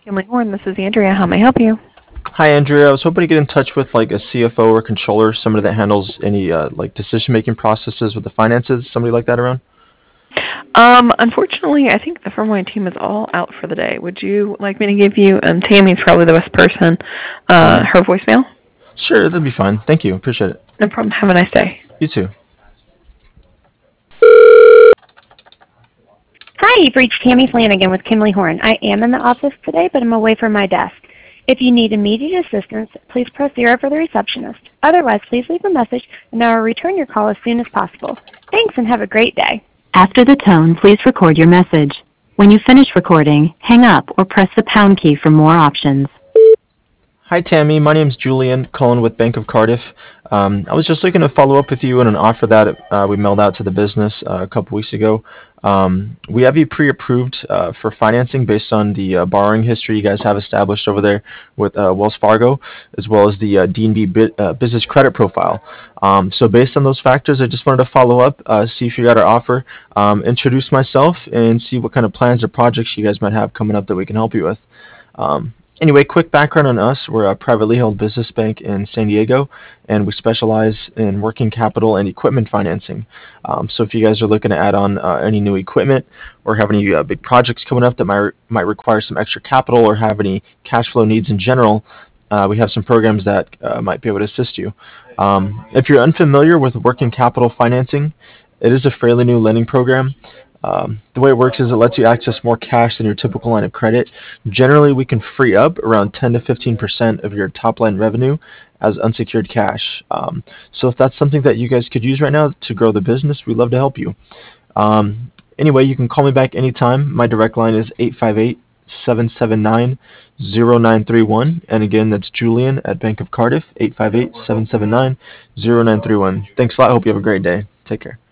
Family Horn, this is Andrea. How may I help you? Hi, Andrea. I was hoping to get in touch with like a CFO or controller, somebody that handles any like decision-making processes with the finances, somebody like that around. Unfortunately, I think the firm-wide team is all out for the day. Would you like me to give you, Tammy's probably the best person, Hmm. her voicemail? Sure, that'd be fine. Thank you. Appreciate it. No problem. Have a nice day. You too. Hi, you've reached Tammy Flanagan with Kimley Horn. I am in the office today, but I'm away from my desk. If you need immediate assistance, please press 0 for the receptionist. Otherwise, please leave a message and I will return your call as soon as possible. Thanks and have a great day. After the tone, please record your message. When you finish recording, hang up or press the pound key for more options. Hi, Tammy. My name's Julian, calling with Bank of Cardiff. I was just looking to follow up with you on an offer that we mailed out to the business a couple weeks ago. We have you pre-approved for financing based on the borrowing history you guys have established over there with Wells Fargo, as well as the D&B business credit profile. So based on those factors, I just wanted to follow up, see if you got our offer, introduce myself, and see what kind of plans or projects you guys might have coming up that we can help you with. Anyway, quick background on us. We're a privately held business bank in San Diego, and we specialize in working capital and equipment financing. So if you guys are looking to add on any new equipment or have any big projects coming up that might require some extra capital or have any cash flow needs in general, we have some programs that might be able to assist you. If you're unfamiliar with working capital financing, it is a fairly new lending program. The way it works is it lets you access more cash than your typical line of credit. Generally, we can free up around 10 to 15% of your top line revenue as unsecured cash. So if that's something that you guys could use right now to grow the business, we'd love to help you. Anyway, you can call me back anytime. My direct line is 858-779-0931. And again, that's Julian at Bank of Cardiff, 858-779-0931. Thanks a lot. Hope you have a great day. Take care.